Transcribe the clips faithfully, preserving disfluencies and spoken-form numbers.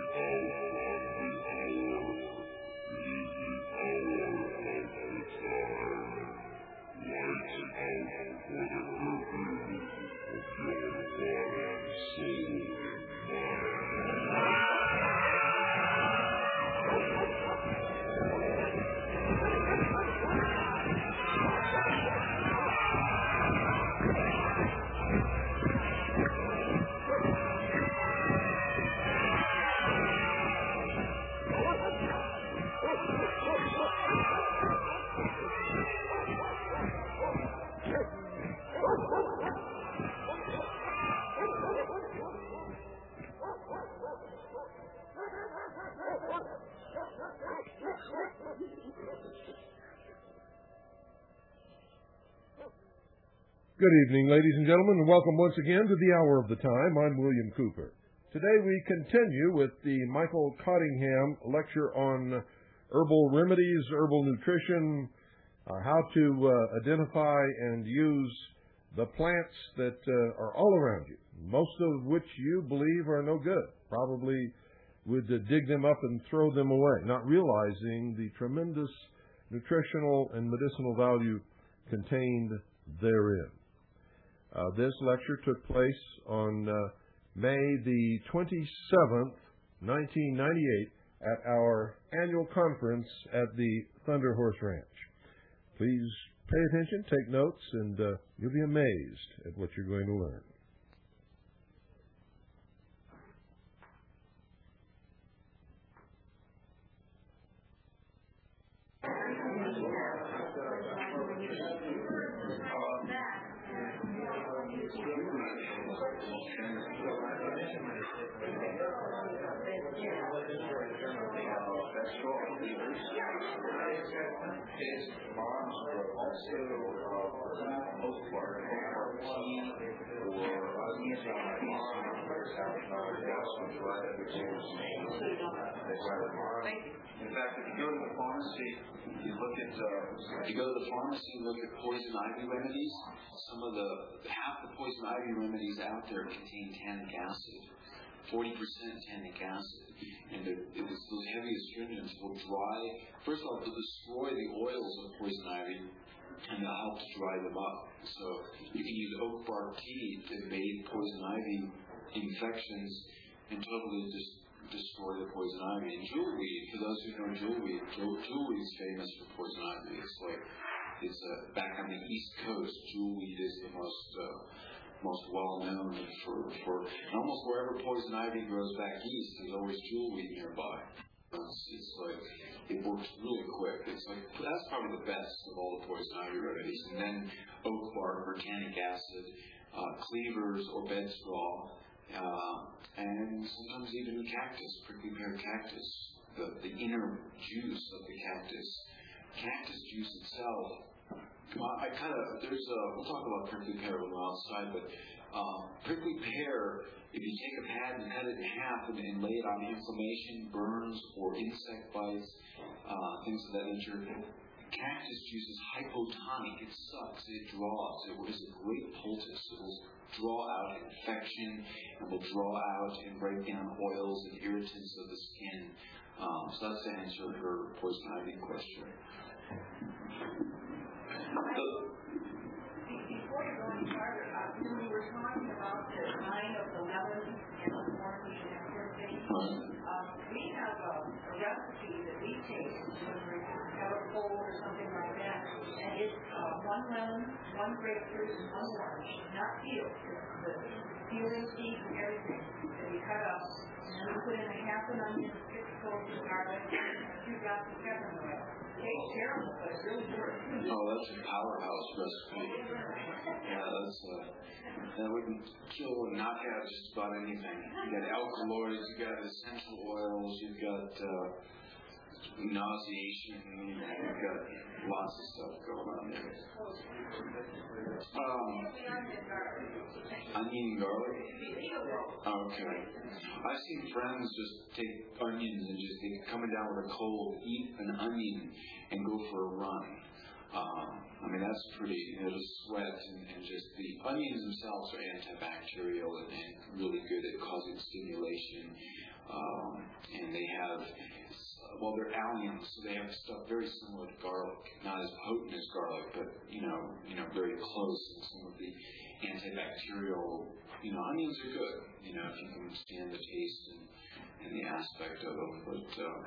Good evening, ladies and gentlemen, and welcome once again to the Hour of the Time. I'm William Cooper. Today we continue with the Michael Cottingham lecture on herbal remedies, herbal nutrition, uh, how to uh, identify and use the plants that uh, are all around you, most of which you believe are no good. Probably would uh, dig them up and throw them away, not realizing the tremendous nutritional and medicinal value contained therein. Uh, this lecture took place on uh, May the twenty-seventh, nineteen ninety-eight, at our annual conference at the Thunder Horse Ranch. Please pay attention, take notes, and uh, you'll be amazed at what you're going to learn. In fact, if you go to the pharmacy, you look at uh, if you go to the pharmacy and look at poison ivy remedies, some of the half the poison ivy remedies out there contain tannic acid, forty percent tannic acid, and the, it was, those heavy astringents will dry. First of all, they'll destroy the oils of poison ivy, and they'll help to dry them up. So you can use oak bark tea to bathe poison ivy infections and totally just destroy the poison ivy. And jewelweed, for those who know jewelweed, jewelweed is famous for poison ivy. It's like, it's uh, back on the East Coast, jewelweed is the most uh, most well known for, for almost wherever poison ivy grows back east, there's always jewelweed nearby. It's, it's like, it works really quick. It's like, that's probably the best of all the poison ivy remedies. And then oak bark or tannic acid, uh, cleavers or bed straw, uh, and sometimes even cactus, prickly pear cactus, the, the inner juice of the cactus. Cactus juice itself, uh, I kind of, there's a, we'll talk about prickly pear when we're outside, but uh, prickly pear, if you take a pad and cut it in half and, and lay it on inflammation, burns, or insect bites, uh, things of that nature, cactus juice is hypotonic. It sucks. It draws. It is a great poultice. It will draw out infection, and will draw out and break down oils and irritants of the skin. Um, so that's the answer to her poison ivy question. So, before you go any farther, uh, when we were talking about the kind of the lemon and the orange and everything, um, we have a, a recipe that we take when we have a cold or something like that, and it's uh, one lemon, one grapefruit, and one orange, not peeled. It's the peeling seeds and everything that we cut up, and then we put in a half an onion, six cloves of garlic, and two drops of peppermint oil. It's terrible, but it really works. Oh, that's a powerhouse recipe. Yeah, that's uh, that would kill and knock out just about anything. You got alkaloids, you got essential oils, you've got uh, nauseation, you've got lots of stuff going on there. Um, onion and garlic? Okay. I've seen friends just take onions and just they coming down with a cold, eat an onion and go for a run. Um, I mean, that's pretty, you know, just sweat and, and just the onions themselves are antibacterial and, and really good at causing stimulation. Um, and they have, well, they're alliums, so they have stuff very similar to garlic, not as potent as garlic, but you know, you know, very close. And some of the antibacterial, you know, onions are good, you know, if you can stand the taste and, and the aspect of them. But uh,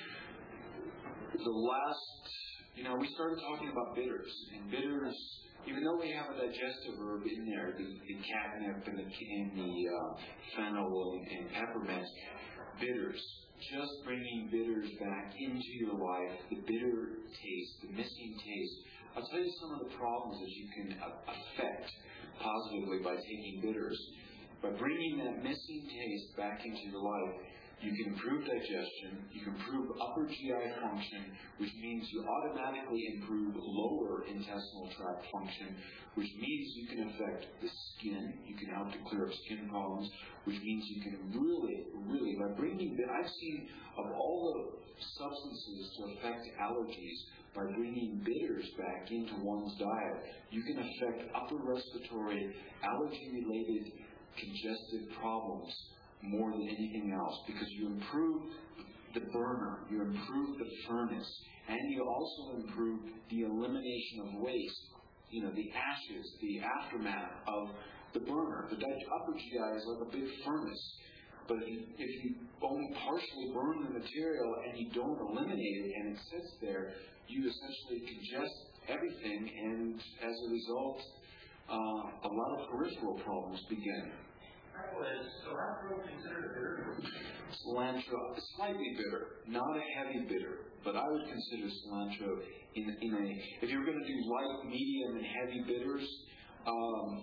the last, you know, we started talking about bitters, and bitters, even though we have a digestive herb in there, the, the catnip and the, and the uh, fennel and, and peppermint, bitters, just bringing bitters back into your life, the bitter taste, the missing taste. I'll tell you some of the problems that you can affect positively by taking bitters. By bringing that missing taste back into your life, you can improve digestion, you can improve upper G I function, which means you automatically improve lower intestinal tract function, which means you can affect the skin, you can help to clear up skin problems, which means you can really, really, by bringing, I've seen of all the substances to affect allergies, by bringing bitters back into one's diet, you can affect upper respiratory, allergy-related congestive problems more than anything else, because you improve the burner, you improve the furnace, and you also improve the elimination of waste, you know, the ashes, the aftermath of the burner. The upper G I is like a big furnace, but if you, if you only partially burn the material and you don't eliminate it and it sits there, you essentially congest everything, and as a result, uh, a lot of peripheral problems begin. Is cilantro considered a bitter? Cilantro is slightly bitter, not a heavy bitter, but I would consider cilantro in, in a, if you're going to do light, medium, and heavy bitters, um,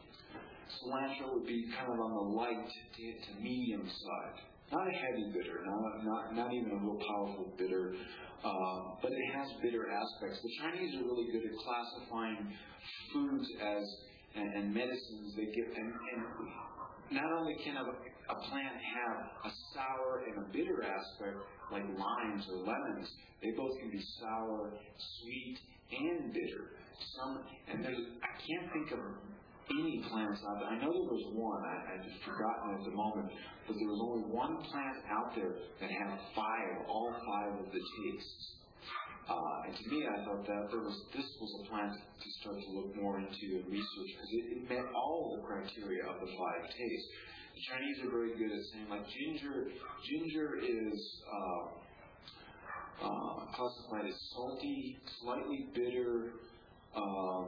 cilantro would be kind of on the light to, to medium side. Not a heavy bitter, not, not, not even a real powerful bitter, uh, but it has bitter aspects. The Chinese are really good at classifying foods as and, and medicines. They give and, and not only can a, a plant have a sour and a bitter aspect, like limes or lemons, they both can be sour, sweet, and bitter. Some, and there's, I can't think of any plants out there. I know there was one, I, I've forgotten at the moment, but there was only one plant out there that had five, all five of the tastes. Uh, and to me, I thought that there was this was a plant to start to look more into and research, because it, it met all the criteria of the five tastes. The Chinese are very good at saying, like ginger. Ginger is uh, uh, classified as salty, slightly bitter, um,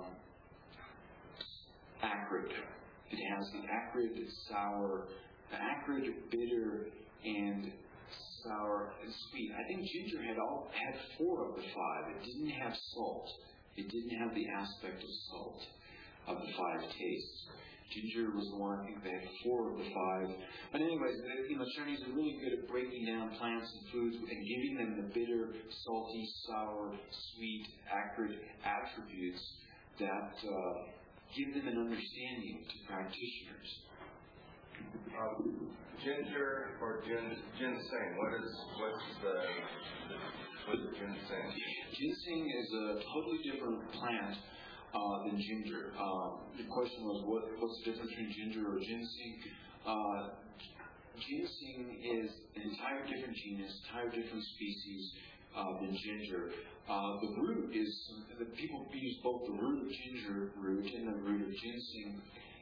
acrid. It has the acrid, sour, the acrid, bitter, and sour and sweet. I think ginger had all had four of the five. It didn't have salt. It didn't have the aspect of salt of the five tastes. Ginger was the one, I think they had four of the five. But anyways, you know, Chinese are really good at breaking down plants and foods and giving them the bitter, salty, sour, sweet, acrid attributes that uh, give them an understanding to practitioners. Um, ginger or gin, ginseng? What is what's the what's the ginseng? Ginseng is a totally different plant uh, than ginger. Um, the question was, what what's the difference between ginger or ginseng? Uh, ginseng is an entire different genus, entire different species uh, than ginger. Uh, the root is the people use both the root of ginger root and the root of ginseng.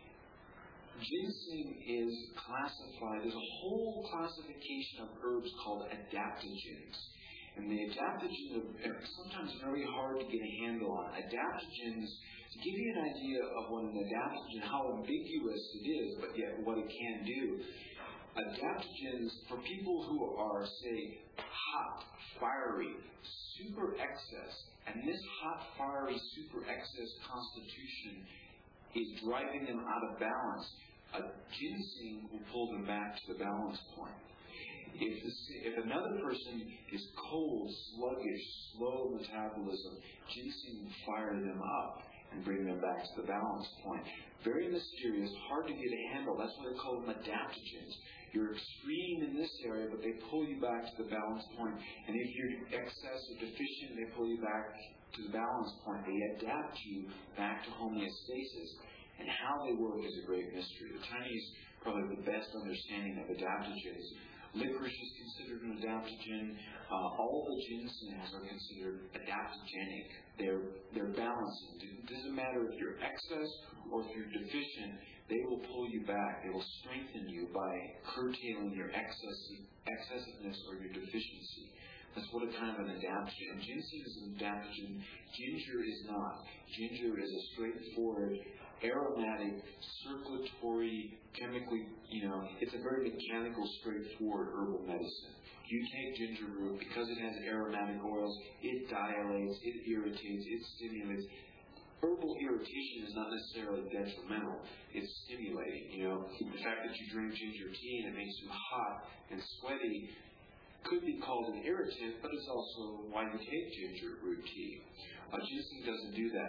Ginseng is classified, there's a whole classification of herbs called adaptogens. And the adaptogens are sometimes very hard to get a handle on. Adaptogens, to give you an idea of what an adaptogen, how ambiguous it is, but yet what it can do. Adaptogens, for people who are, say, hot, fiery, super excess, and this hot, fiery, super excess constitution is driving them out of balance, a ginseng will pull them back to the balance point. If, the, if another person is cold, sluggish, slow metabolism, ginseng will fire them up and bring them back to the balance point. Very mysterious, hard to get a handle. That's why they call them adaptogens. You're extreme in this area, but they pull you back to the balance point. And if you're excess or deficient, they pull you back to the balance point. They adapt you back to homeostasis. And how they work is a great mystery. The Chinese probably have the best understanding of adaptogens. Licorice is considered an adaptogen. Uh, all the ginsengs are considered adaptogenic. They're they're balancing. It doesn't matter if you're excess or if you're deficient. They will pull you back. They will strengthen you by curtailing your excess, excessiveness or your deficiency. That's what a kind of an adaptogen. Ginseng is an adaptogen. Ginger is not. Ginger is a straightforward, aromatic, circulatory, chemically, you know, it's a very mechanical, straightforward herbal medicine. You take ginger root, because it has aromatic oils, it dilates, it irritates, it stimulates. Herbal irritation is not necessarily detrimental. It's stimulating, you know. The fact that you drink ginger tea and it makes you hot and sweaty could be called an irritant, but it's also why you take ginger root tea. Uh, ginseng doesn't do that.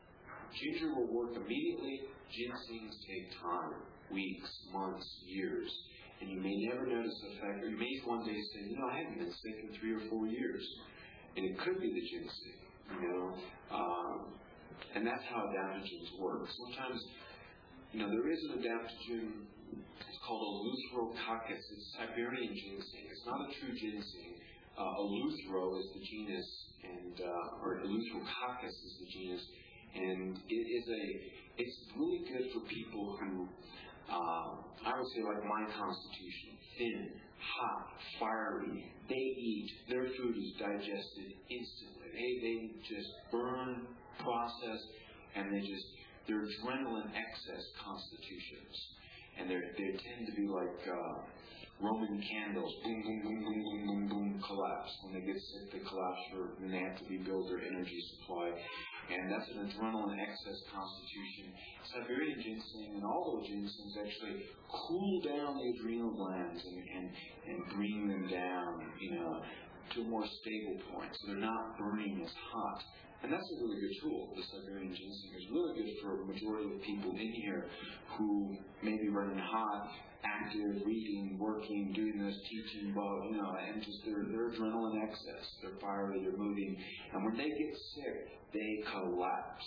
Ginger will work immediately. Ginsengs take time, weeks, months, years. And you may never notice the effect, or you may one day say, you know, I haven't been sick in three or four years. And it could be the ginseng, you know. Um, and that's how adaptogens work. Sometimes, you know, there is an adaptogen, it's called Eleutherococcus. It's Siberian ginseng. It's not a true ginseng. Uh, Eleutherol is the genus, and uh, or Eleutherococcus is the genus. And it is a, it's really good for people who, uh, I would say like my constitution, thin, hot, fiery. They eat, their food is digested instantly. They, they just burn, process, and they just, they're adrenaline excess constitutions. And they they tend to be like uh, Roman candles, boom, boom, boom, boom, boom, boom, boom, collapse. When they get sick, they collapse, for, and they have to rebuild their energy supply. And that's an adrenaline excess constitution. Siberian ginseng and all those ginsengs actually cool down the adrenal glands and, and, and bring them down, you know, to a more stable point. So they're not burning as hot. And that's a really good tool. The Siberian ginseng is really good for a majority of people in here who may be running hot, active, reading, working, doing this, teaching, well, you know, and just their, their adrenaline excess. They're fiery, they're moving. And when they get sick, they collapse.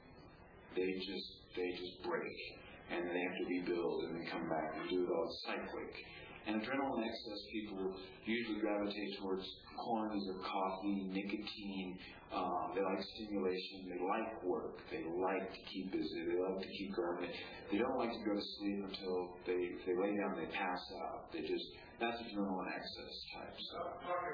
They just, they just break. And they have to rebuild and then come back and do it all. It's cyclic. And adrenaline excess people usually gravitate towards quantities of coffee, nicotine. Uh, they like stimulation. They like work. They like to keep busy. They like to keep going. They don't like to go to sleep until they, they lay down and they pass out. They just, that's adrenaline excess type stuff.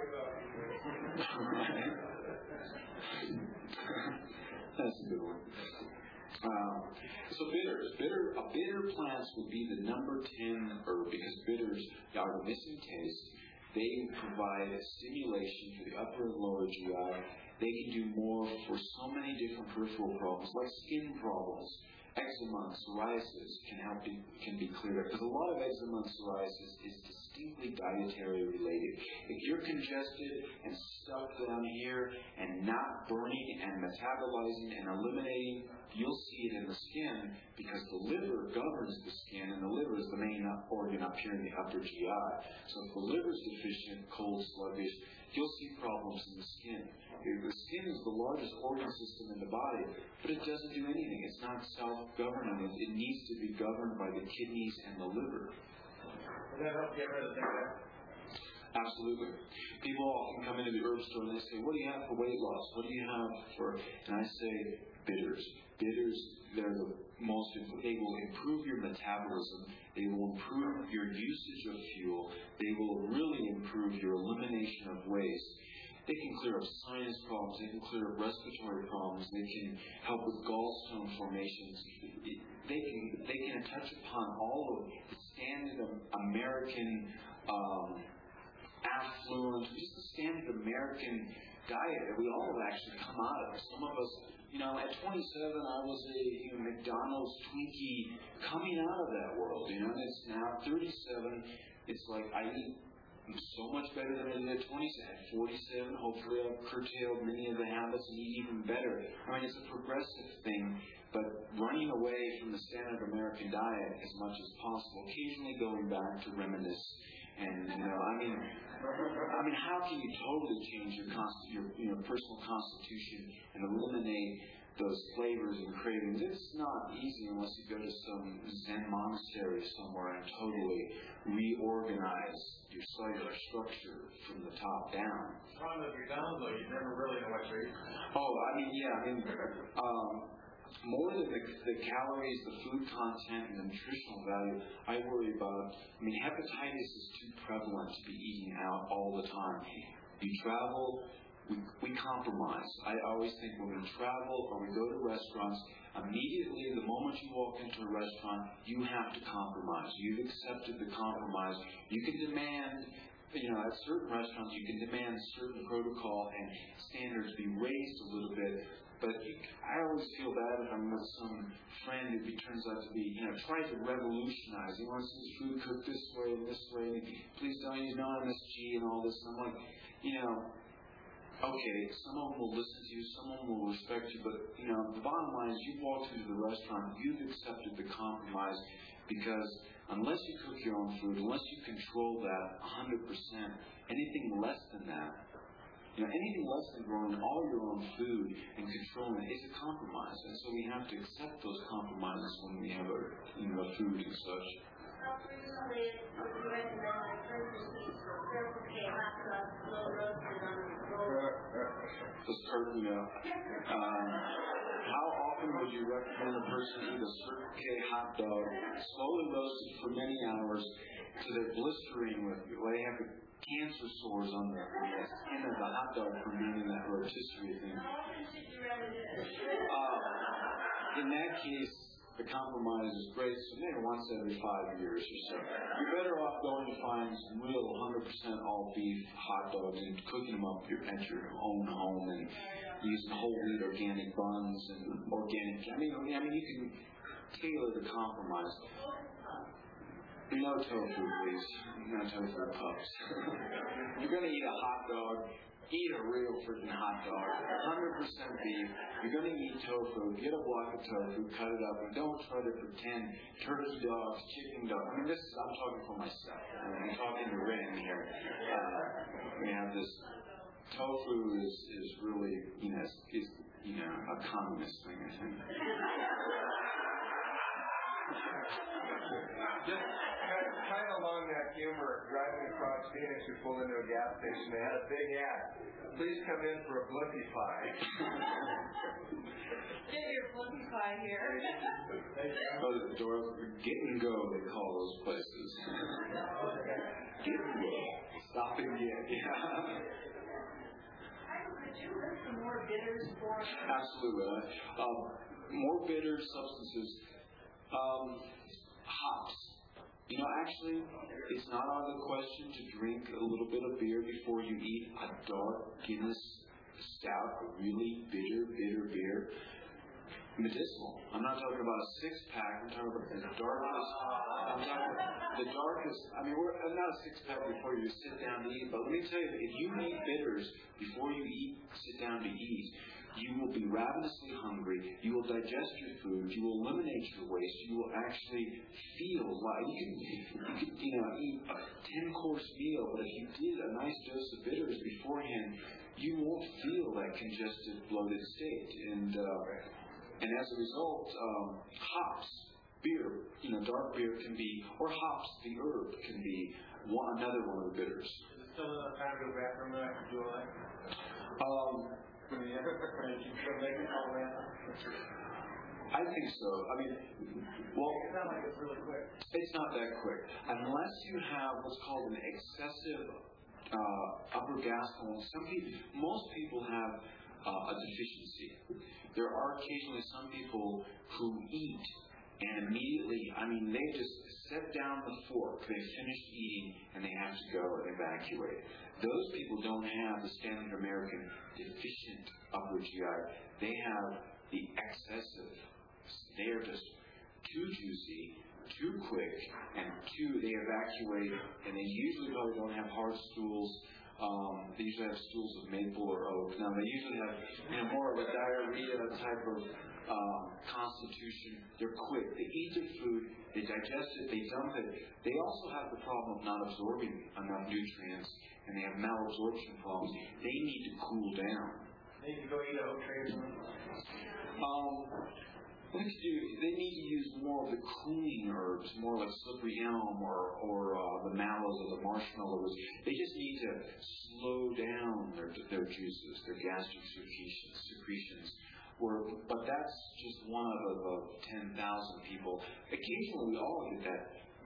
That's a good one. Um, so bitters, bitter, a bitter plants would be the number ten herb because bitters are the missing taste. They provide a stimulation for the upper and lower G I. They can do more for so many different peripheral problems, like skin problems. Eczema, psoriasis can help be, can be cleared up because a lot of eczema and psoriasis is distinctly dietary related. If you're congested and stuck down here and not burning and metabolizing and eliminating, you'll see it in the skin because the liver governs the skin, and the liver is the main organ up here in the upper G I. So if the liver is deficient, cold, sluggish, you'll see problems in the skin. The skin is the largest organ system in the body, but it doesn't do anything. It's not self-governing. It, it needs to be governed by the kidneys and the liver. Does that help get rid of that? Absolutely. People often come into the herb store and they say, what do you have for weight loss? What do you have for... And I say, bitters. Bitters, they're the most... They will improve your metabolism. They will improve your usage of fuel. They will really improve your elimination of waste. They can clear up sinus problems. They can clear up respiratory problems. They can help with gallstone formations. They can they can touch upon all of the standard American um, affluent, just the standard American diet that we all have actually come out of. Some of us, you know, at twenty-seven, I was a you know, McDonald's Twinkie coming out of that world. You know, and it's now thirty-seven. It's like I eat so much better than I did at twenty-seven. At forty-seven, hopefully I've curtailed many of the habits and eat even better. I mean, it's a progressive thing, but running away from the standard American diet as much as possible, occasionally going back to reminisce. And, you know, I mean, I mean, how can you totally change your, const- your you know, personal constitution and eliminate those flavors and cravings. It's not easy unless you go to some Zen monastery somewhere and totally reorganize your cellular structure from the top down. The problem with McDonald's, though, you never really know what you're eating. Oh, I mean, yeah, I mean, um, more than the, the calories, the food content, and the nutritional value, I worry about, I mean, hepatitis is too prevalent to be eating out all the time. You travel, we, we compromise. I always think when we travel or we go to restaurants, immediately, the moment you walk into a restaurant, you have to compromise. You've accepted the compromise. You can demand, you know, at certain restaurants, you can demand certain protocol and standards be raised a little bit. But you, I always feel bad if I'm with some friend who turns out to be, you know, tries to revolutionize. He wants his food cooked this way and this way. And please don't use no M S G and all this. And I'm like, you know, okay, someone will listen to you, someone will respect you, but, you know, the bottom line is you've walked into the restaurant, you've accepted the compromise, because unless you cook your own food, unless you control that one hundred percent, anything less than that, you know, anything less than growing all your own food and controlling it is a compromise. And so we have to accept those compromises when we have our, you know, food and such. Just turkey up. Um, how often would you recommend a person eat a Circle K hot dog, slowly roasted for many hours, to their blistering with, well, they have the cancer sores on the skin of the hot dog from being in that rotisserie thing? Uh, in that case, the compromise is great, so maybe once every five years or so. You're better off going to find some real one hundred percent all beef hot dogs and cooking them up your, at your own home and using whole wheat organic buns and organic. I mean, I mean, you can tailor the compromise. No tofu, please. No tofu pups. You're going to eat a hot dog. Eat a real freaking hot dog. one hundred percent beef. You're going to eat tofu. Get a block of tofu, cut it up, and don't try to pretend turkey dogs, chicken dogs. I mean, this is, I'm talking for myself. I'm talking to Ren here. Uh, we have this tofu is, is really, you know, is, you know, a communist thing, I think. Just kind of along that humor, driving across Phoenix, we pulled into a gas station. They had a big ad. Please come in for a Blippy pie. Get your Blippy pie here. Oh, the door, get and go, they call those places. Get and go. Stop and get, yeah. Could you list some more bitters for us? Absolutely. Um, more bitter substances. Um, hops. You know, actually, it's not out of the question to drink a little bit of beer before you eat a dark Guinness stout, a really bitter, bitter beer. Medicinal. I'm not talking about a six-pack. I'm talking about the darkest. I'm talking about the darkest. I mean, we're not a six-pack before you sit down to eat. But let me tell you, if you eat bitters before you eat, sit down to eat, you will be ravenously hungry. You will digest your food. You will eliminate your waste. You will actually feel like you can, you can, you know, eat a ten-course meal. But if you did a nice dose of bitters beforehand, you won't feel that congested, bloated state. And uh, and as a result, um, hops, beer, you know, dark beer can be, or hops, the herb can be one, another one of the bitters. Is it still enough time to go back from that to do all that? Um, I think so. I mean, well, it's not like it's really quick. It's not that quick. Unless you have what's called an excessive uh, upper gas colon. Some people, most people have uh, a deficiency. There are occasionally some people who eat and immediately, I mean, they just set down the fork, they finished eating, and they have to go and evacuate. Those people don't have the standard American deficient upper G I. They have the excessive. They are just too juicy, too quick, and too, they evacuate, and they usually probably don't have hard stools. Um, they usually have stools of maple or oak. Now, they usually have, you know, more of a diarrhea type of um, constitution. They're quick. They eat their food. They digest it. They dump it. They also have the problem of not absorbing enough nutrients, and they have malabsorption problems. They need to cool down. They need to go eat a oak tree or something. Um, what to do? They need to use more of the cooling herbs, more like slippery elm or or uh, the mallows or the marshmallow roots. They just need to slow down their their juices, their gastric secretions. secretions. Where, but that's just one out of uh, ten thousand people. Occasionally, we all get that.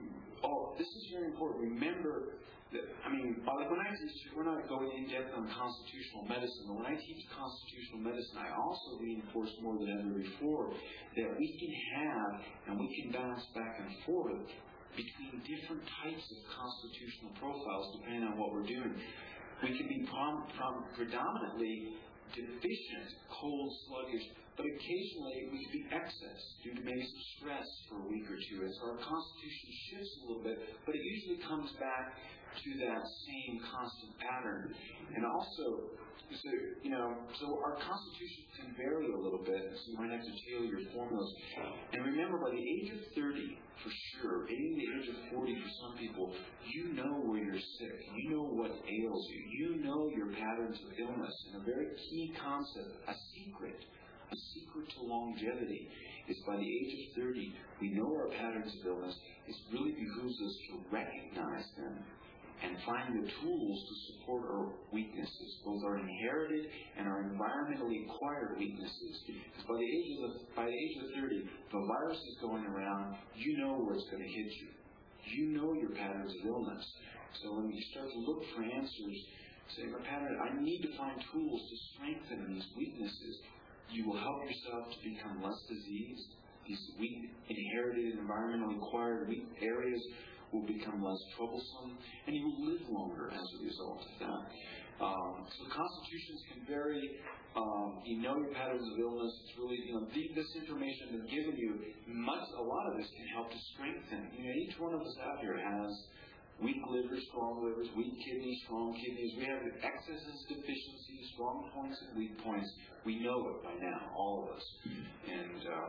Oh, this is very important. Remember that, I mean, when I teach, we're not going in depth on constitutional medicine, but when I teach constitutional medicine, I also reinforce more than ever before that we can have and we can bounce back and forth between different types of constitutional profiles depending on what we're doing. We can be prom- prom- predominantly deficient, cold, sluggish, but occasionally we can be excess due to maybe some stress for a week or two. And so our constitution shifts a little bit, but it usually comes back to that same constant pattern. And also, so, you know, so our constitution can vary a little bit, so you might have to tailor your formulas. And remember, by the age of thirty, for sure, maybe the age of forty for some people, you know where you're sick. You know what ails you. You know your patterns of illness. And a very key concept, a secret, a secret to longevity is by the age of thirty, we know our patterns of illness. It really behooves us to recognize them and find the tools to support our weaknesses, both our inherited and our environmentally acquired weaknesses. Because by the age of the, by the age of thirty, if a virus is going around, you know where it's going to hit you. You know your patterns of illness. So when you start to look for answers, say, my pattern, I need to find tools to strengthen these weaknesses. You will help yourself to become less diseased. These weak, inherited, environmentally acquired weak areas will become less troublesome, and you will live longer as a result of that. Um, so constitutions can vary. Um, you know your patterns of illness. It's really, you know, the, this information I've given you, much, a lot of this can help to strengthen. You know, each one of us out here has weak livers, strong livers, weak kidneys, strong kidneys. We have excesses, deficiencies, strong points, and weak points. We know it by now, all of us. And uh,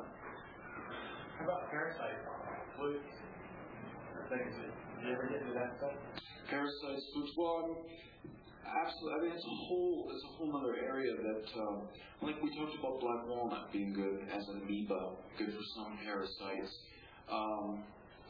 how about parasites, flukes? Things. Did you ever get into that stuff? Parasites, flukes. Well, absolutely. I mean, it's a whole, it's a whole other area that, um, like we talked about black walnut being good as an amoeba, good for some parasites. Um,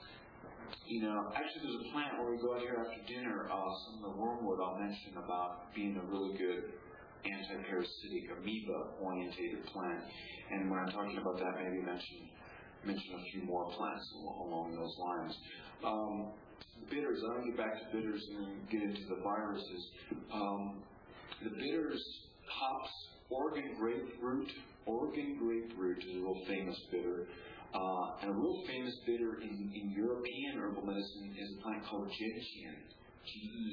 you know, actually, there's a plant where we go out here after dinner. Uh, some of the wormwood I'll mention about being a really good anti-parasitic amoeba-orientated plant. And when I'm talking about that, maybe mention. mention a few more plants along those lines. Um, bitters, I want to get back to bitters and get into the viruses. Um, the bitters, hops, Oregon grapefruit. Oregon grapefruit is a real famous bitter. Uh, and a real famous bitter in, in European herbal medicine is a plant called gentian. G E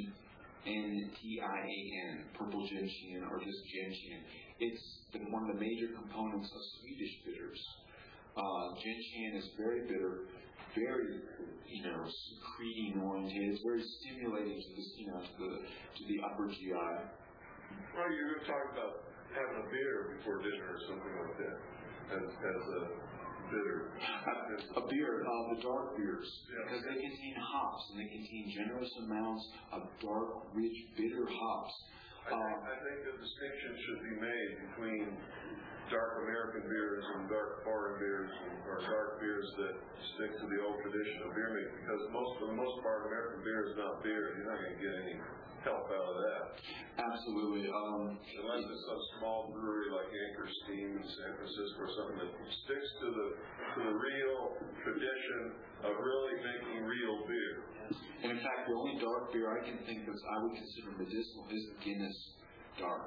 N T I A N, purple gentian or just gentian. It's the, one of the major components of Swedish bitters. Uh, gentian is very bitter, very, you know, secreting oriented. It's very stimulating to the, you know, to the to the upper G I. Well, you're going to talk about having a beer before dinner or something like that, as as a bitter. A, a beer, uh, the dark beers, yeah. Because they contain hops and they contain generous amounts of dark, rich, bitter hops. I, uh, think, I think the distinction should be made between dark American beers and dark foreign beers, or dark beers that stick to the old tradition of beer making, because most for the most part, American beer is not beer. You're not going to get any help out of that. Absolutely. Um, Unless it's some small brewery like Anchor Steam in San Francisco or something that sticks to the to the real tradition of really making real beer. And in fact, the only dark beer I can think of I would consider medicinal is the Guinness Dark.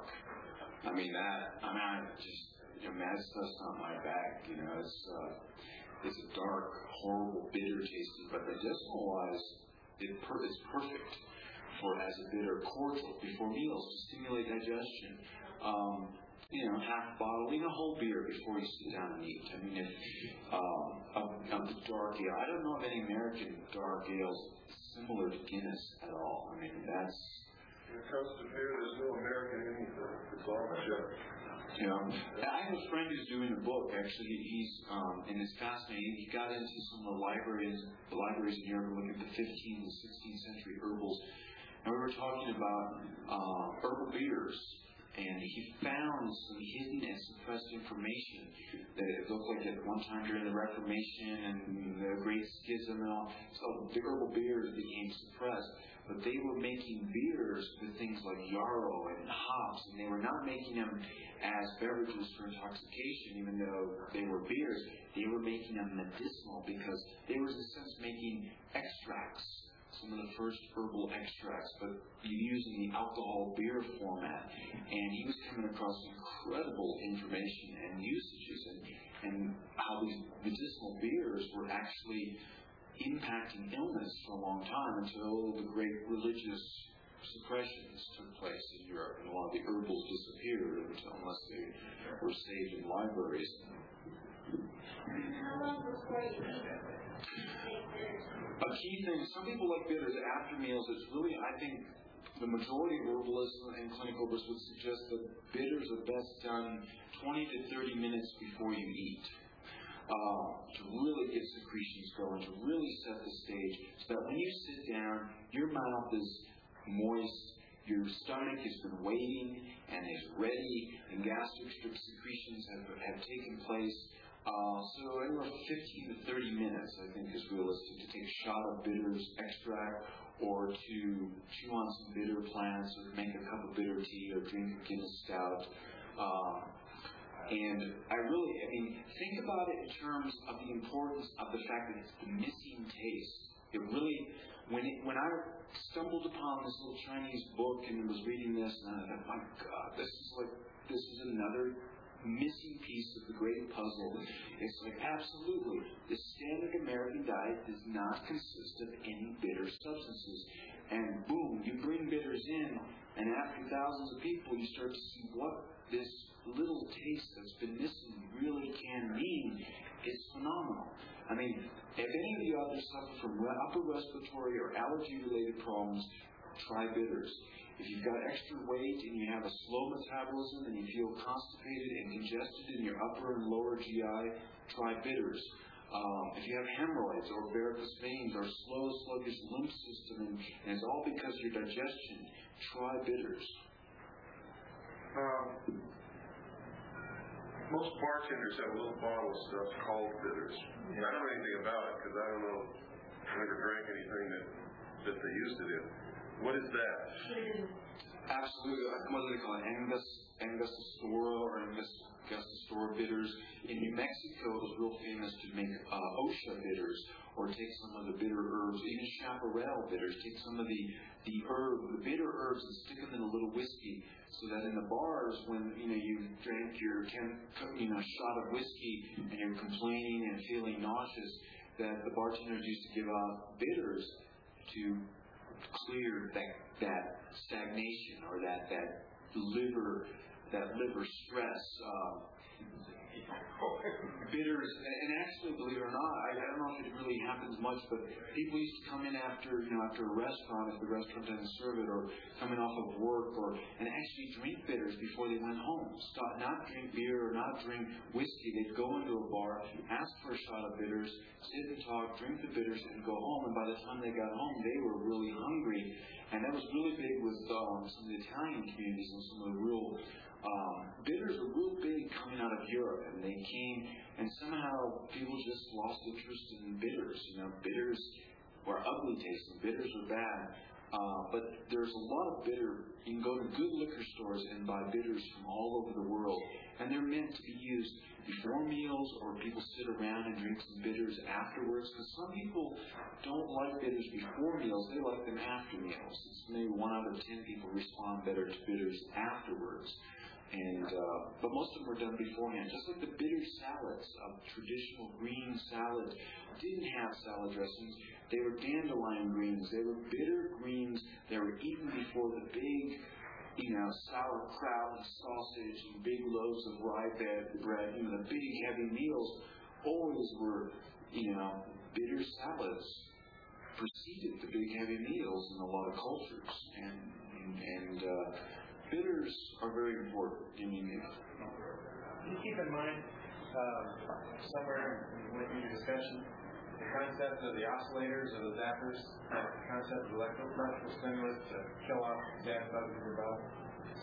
I mean that. I mean, I just. You know, mad stuff's not my bag, you know, it's, uh, it's a dark, horrible, bitter tasting, but medicinal wise, it per- it's perfect for as a bitter cordial before meals to stimulate digestion. Um, you know, half bottle, even a whole beer before you sit down and eat. I mean, if, um, of, of the dark ale, I don't know of any American dark ales similar to Guinness at all. I mean, that's. When it comes to beer, there's no American anything. It's all Czech. You know, I have a friend who's doing a book. Actually, he's um, and it's fascinating. He got into some of the libraries, the libraries in Europe, looking at the fifteenth and sixteenth century herbals, and we were talking about uh, herbal beers. And he found some hidden and suppressed information that it looked like at one time during the Reformation and the Great Schism and all, so the herbal beers became suppressed. But they were making beers with things like yarrow and hops, and they were not making them as beverages for intoxication, even though they were beers. They were making them medicinal because they were, in a sense, making extracts. Some of the first herbal extracts, but using the alcohol beer format. And he was coming across incredible information and usages, and, and how these medicinal beers were actually impacting illness for a long time until the great religious suppressions took place in Europe, and a lot of the herbals disappeared until, unless they were saved in libraries. How long before you eat it? A key thing, some people like bitters after meals. It's really, I think, the majority of herbalists and clinical herbalists would suggest that bitters are best done twenty to thirty minutes before you eat. Uh, to really get secretions going, to really set the stage, so that when you sit down, your mouth is moist, your stomach has been waiting and is ready, and gastric secretions have, have taken place. Uh, so anywhere fifteen to thirty minutes, I think, is realistic to take a shot of bitters extract, or to chew on some bitter plants, or make a cup of bitter tea, or drink a Guinness stout. Uh, and I really, I mean, think about it in terms of the importance of the fact that it's the missing taste. It really, when it, when I stumbled upon this little Chinese book and was reading this, and I thought, my God, this is like, this is another missing piece of the great puzzle. It's like, absolutely, the standard American diet does not consist of any bitter substances. And boom, you bring bitters in, and after thousands of people, you start to see what this little taste that's been missing really can mean. It's phenomenal. I mean, if any of you out there suffer from upper respiratory or allergy-related problems, try bitters. If you've got extra weight and you have a slow metabolism and you feel constipated and congested in your upper and lower G I, try bitters. Um, if you have hemorrhoids or varicose veins or slow, sluggish lymph system, and, and it's all because of your digestion, try bitters. Um, most bartenders have a little bottle of stuff called bitters. I don't know anything about it because I don't know, I never drank anything that, that they used it in. What is that? Absolutely. What do they call it? Angus, Angostura or Angostura bitters. In New Mexico, it was real famous to make uh, Osha bitters, or take some of the bitter herbs, even chaparral bitters. Take some of the the herb, the bitter herbs, and stick them in a little whiskey, so that in the bars, when you know you drank your ten, you know shot of whiskey and you're complaining and feeling nauseous, that the bartenders used to give out bitters to clear that that stagnation or that that liver that liver stress. Uh, bitters, and actually, believe it or not, I, I don't know if it really happens much, but people used to come in after you know after a restaurant if the restaurant doesn't serve it, or coming off of work, or and actually drink bitters before they went home. Stop, not drink beer or not drink whiskey. They'd go into a bar, ask for a shot of bitters, sit and talk, drink the bitters, and go home. And by the time they got home, they were really hungry. And that was really big with um, some of the Italian communities and some of the real um, bitters were real big coming out of Europe, and they came, and somehow people just lost interest in bitters. You know, bitters were ugly tasting. Bitters were bad. Uh, but there's a lot of bitter. You can go to good liquor stores and buy bitters from all over the world, and they're meant to be used before meals, or people sit around and drink some bitters afterwards. Because some people don't like bitters before meals; they like them after meals. It's maybe one out of ten people respond better to bitters afterwards. And uh, but most of them were done beforehand. Just like the bitter salads of traditional green salads didn't have salad dressings. They were dandelion greens. They were bitter greens. They were eaten before the big, you know, sauerkraut and sausage and big loaves of rye bread. You know, the big heavy meals always were, you know, bitter salads preceded the big heavy meals in a lot of cultures. And and, and uh, bitters are very important. I mean, you keep in mind um, somewhere in your discussion the concept of the oscillators or the zappers, the concept of electrical, electrical stimulus to kill off gas bugs in your body?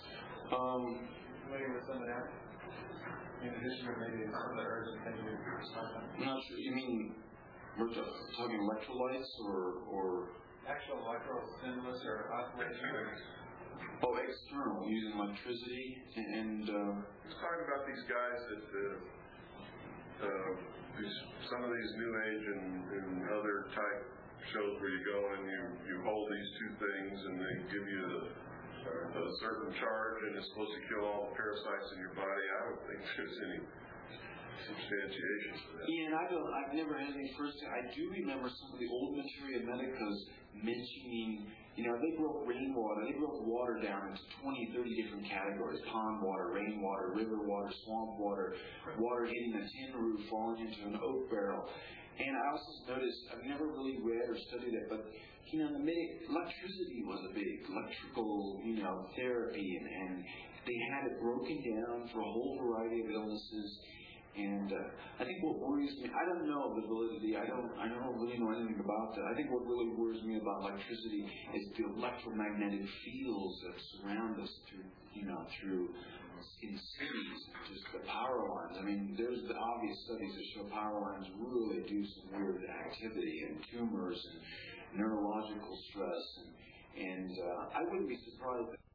Um, familiar with some of that? In addition to maybe some of the herbs and things we discussed? I'm not sure. You mean we're talking electrolytes or or actual electrostimulus or oscillation? Oh, external, using electricity and. Uh, He's talking about these guys that uh, uh, these, some of these New Age and, and other type shows where you go and you, you hold these two things and they give you a, a certain charge and it's supposed to kill all the parasites in your body. I don't think there's any substantiation for that. Yeah, and I don't, I've never had any first. I do remember some of the old Materia Medicas mentioning, you know, they broke rainwater, they broke water down into twenty, thirty different categories: pond water, rainwater, river water, swamp water, water hitting a tin roof, falling into an oak barrel. And I also noticed, I've never really read or studied it, but, you know, the mid- electricity was a big electrical, you know, therapy, and, and they had it broken down for a whole variety of illnesses. And uh, I think what worries me, I don't know the validity, I don't I don't really know anything about that. I think what really worries me about electricity is the electromagnetic fields that surround us through, you know, through in cities, just the power lines. I mean, there's the obvious studies that show power lines really do some weird activity and tumors and neurological stress. And, and uh, I wouldn't be surprised that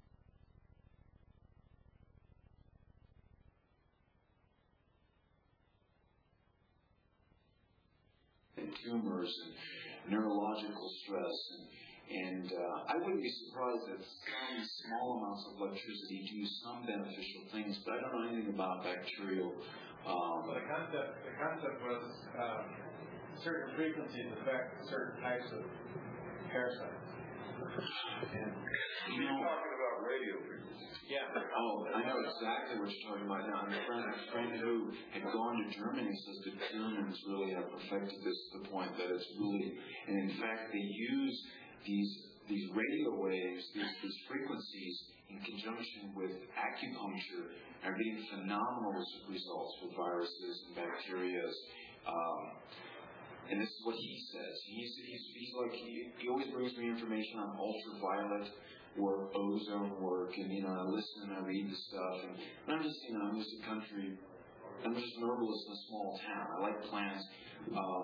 tumors and neurological stress, and, and uh, I wouldn't be surprised that some small amounts of electricity do some beneficial things, but I don't know anything about bacterial. Um, well, the concept, the concept was um, certain frequencies affect certain types of parasites. And you're know, talking about radio frequencies. Yeah. Oh, I know exactly what you're talking about now. I'm a friend, a friend who had gone to Germany says the Germans really have perfected this to the point that it's really, and in fact they use these these radio waves, these, these frequencies in conjunction with acupuncture are getting phenomenal results with viruses and bacteria. Um, And this is what he says. He's, he's, he's like, he, he always brings me information on ultraviolet work, ozone work, and, you know, I listen and I read the stuff. And, and I'm just, you know, I'm just a country, I'm just an herbalist in a small town. I like plants. Um,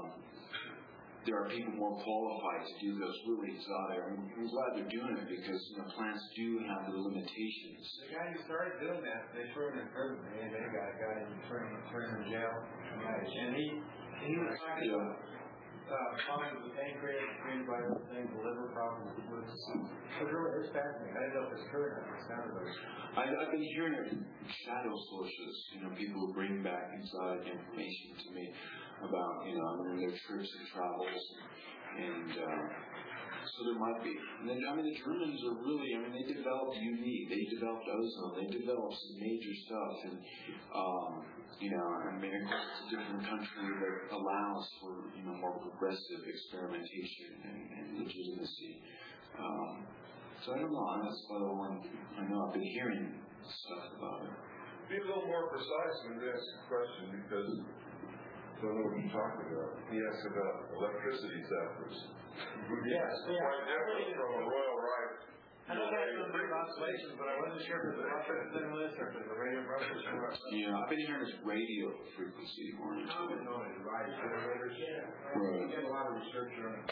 there are people more qualified to do those really exotic. I'm, I'm glad they're doing it because, you know, plants do have their limitations. The guy who started doing that, they threw him in prison. The A M A guy got him, threw him, threw him in jail. And he, he was talking about uh, problems with the pancreas, created by other things, the liver problems. It was, it was really it's fascinating. I didn't know if it's true or not. It sounded like I, I've been hearing it from shadow sources, you know, people who bring back exotic information to me about, you know, I mean, their trips and travels, and uh, so there might be. And then, I mean, the Germans are really, I mean, they developed U V, they developed ozone, they developed some major stuff, and, um, you know, I mean, of course, it's a different country that allows for, you know, more progressive experimentation and, and legitimacy. Um, so I don't know, that's about the one I know. I've been hearing stuff about it. Be a little more precise when you ask a question because I don't know what you're talking about. He asked about electricity zappers. Yes, yeah. Quite different from a Royal Right. I know that was a big oscillation, but I wasn't sure if it was electrostimulus or if it was a radio broker. Yeah, I've been hearing this radio frequency oriented. I don't know it's right. Generators. Right. We did a lot of research on it.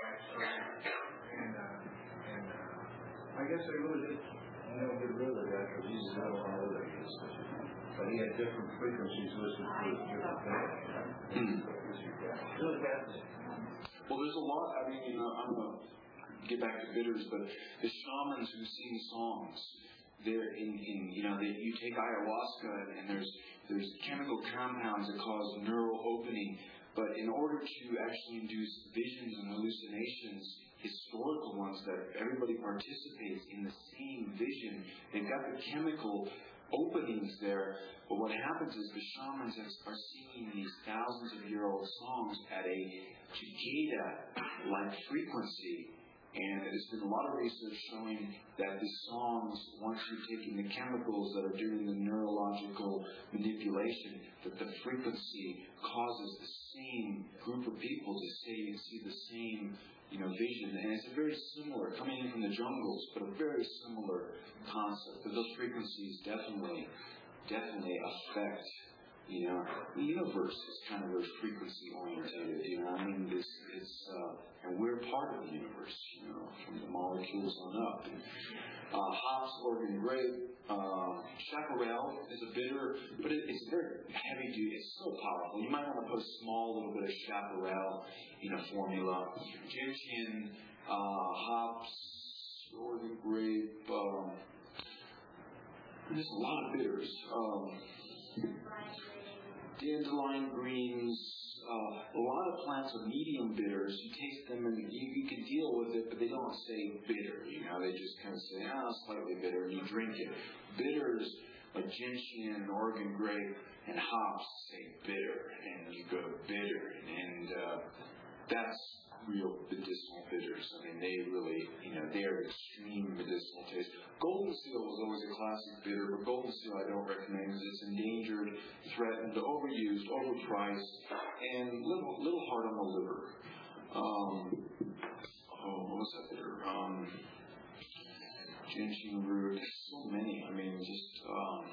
And, uh, and uh, I guess they really did. I know get rid of that because he's not on other things. But he had different frequencies listed for different things. Really fascinating. Well, there's a lot. I mean, you know, I'm going to get back to bitters, but the shamans who sing songs, they're in, in you know, they, you take ayahuasca and there's there's chemical compounds that cause neural opening, but in order to actually induce visions and hallucinations, historical ones that everybody participates in the same vision, they've got the chemical openings there, but what happens is the shamans are singing these thousands of year old songs at a cicada-like frequency, And there's been a lot of research showing that the songs, once you're taking the chemicals that are doing the neurological manipulation, that the frequency causes the same group of people to say and see the same, you know, vision. And it's a very similar, coming in from the jungles, but a very similar concept. That those frequencies definitely, definitely affect, you know, the universe is kind of very frequency oriented, you know. I mean, this is, uh, and we're part of the universe, you know, from the molecules on up. Uh, hops, Oregon grape, uh, chaparral is a bitter, but it, it's very heavy duty. It's so powerful. You might want to put a small little bit of chaparral in a formula. Gentian, uh, hops, Oregon grape. Um, there's a lot of bitters. Um, Dandelion greens, uh, a lot of plants are medium bitters. You taste them and you, you can deal with it, but they don't say bitter. You know, they just kind of say, ah, oh, slightly bitter, and you drink it. Bitters like gentian, Oregon grape, and hops say bitter, and you go bitter, and uh, that's real medicinal bitters. I mean, they really, you know, they are extreme medicinal taste. Golden seal was always a classic bitter, but Golden seal I don't recommend because it's endangered, threatened, overused, overpriced, and little, little hard on the liver. Um, oh, what was that bitter? Um, gentian root, so many. I mean, just um,